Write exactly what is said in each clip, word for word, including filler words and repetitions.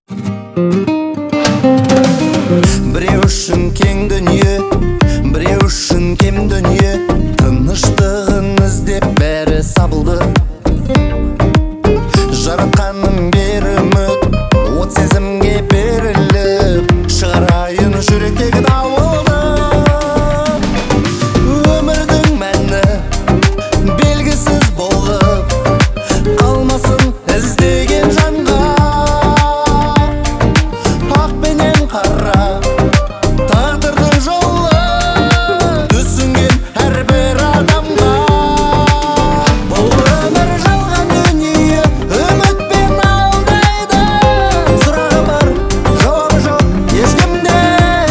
Біреу үшін кең дүние, біреу үшін кем дүние. Тыныштығын іздеп бәрі сабылды. Жаратқаным бер үміт, от сезімге беріліп, шығарайын жүректегі дауылды. Өмірдің мәні белгісіз болып қалмасын іздеген жанға. Ақ пенен қара тағдырдың жолы түсінген әрбір адамға. Бұл өмір жалған дүние, үмітпен алдайды. Сұрағы бар, жауабы жоқ ешкімде.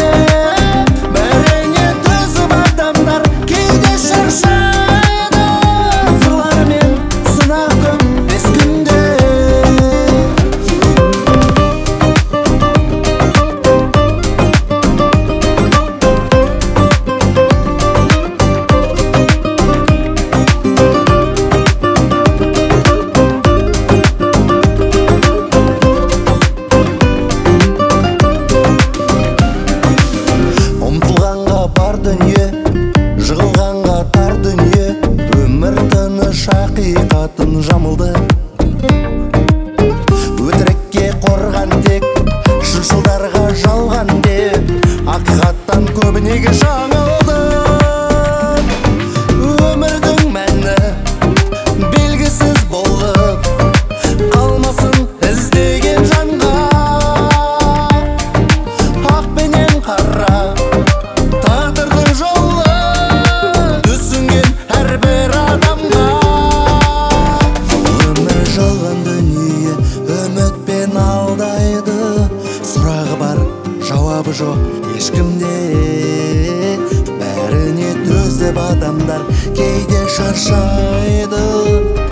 Бәріне төзіп адамдар кейде шаршайды. Сырларымен сынақ көп бес күнде. Ұмтылғанға бар дүние, жығылғанға тар дүние. Өмір тыныш ақиқатын жамылды. Өтірікке қорған тек шыншылдарға жалған деп, ақиқаттан көбінеге жаңылды. Өмірдің мәні белгісіз болып қалмасын іздеген жанға. Ақ пенен қара тағдырдың жолы түсінген әрбір адамға. Өмір жалған дүние, үмітпен алдайды. Сұрағы бар, жауабы жоқ ешкімде. Бәріне төзіп адамдар кейде шаршайды.